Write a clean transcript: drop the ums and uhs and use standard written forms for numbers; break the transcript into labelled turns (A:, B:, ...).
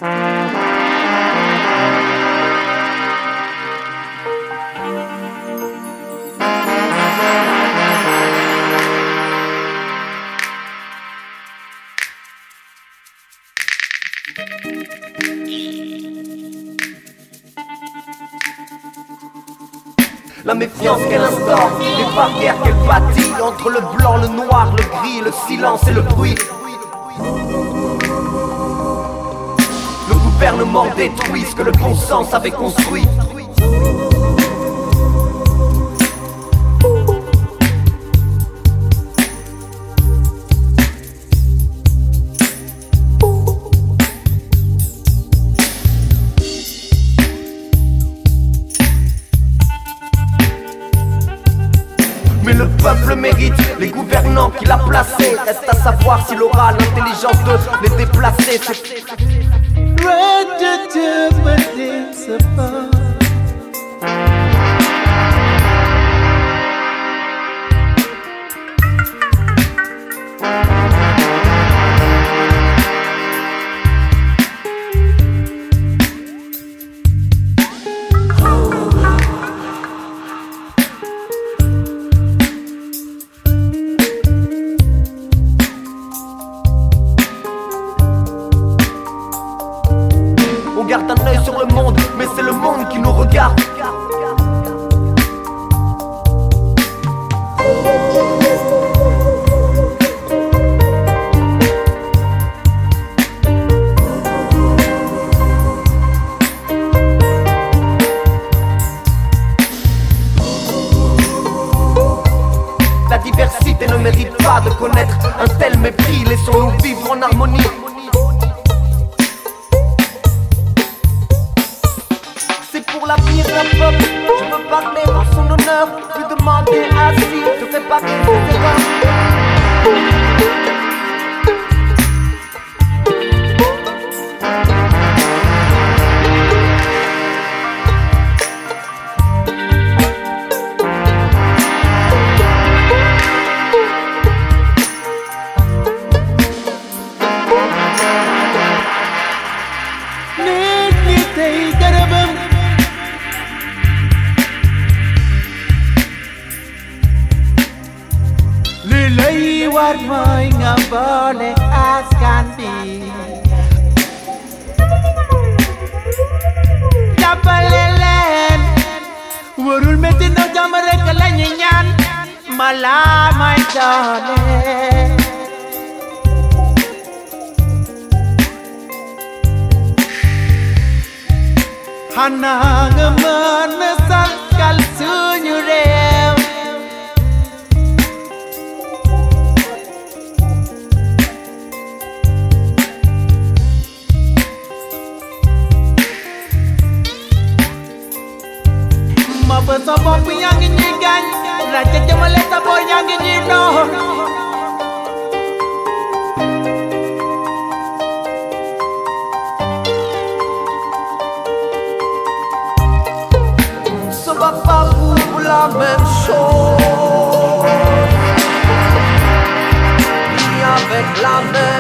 A: La méfiance qu'elle instaure, les barrières qu'elle bâtit entre le blanc, le noir, le gris, le silence et le bruit. Le gouvernement détruit ce que le bon sens avait construit. Mais le peuple mérite les gouvernants qu'il a placés. Reste à savoir s'il aura l'intelligence de les déplacer. On garde un œil sur le monde, mais c'est le monde qui nous regarde. La diversité ne mérite pas de connaître un tel mépris. Laissons-nous vivre en harmonie. Pour l'avenir d'un peuple, je veux parler dans son honneur. Lui demander ainsi de réparer ses erreurs.
B: What my ngabole askandi Japalelen Wurul meti no jamare kala nyan Mala my darling Hanang manasal kal sunyure Mabasa yang nyigan Raja jamaleta boy yang nyino
A: Ça va pas pour la même chose, ni avec la même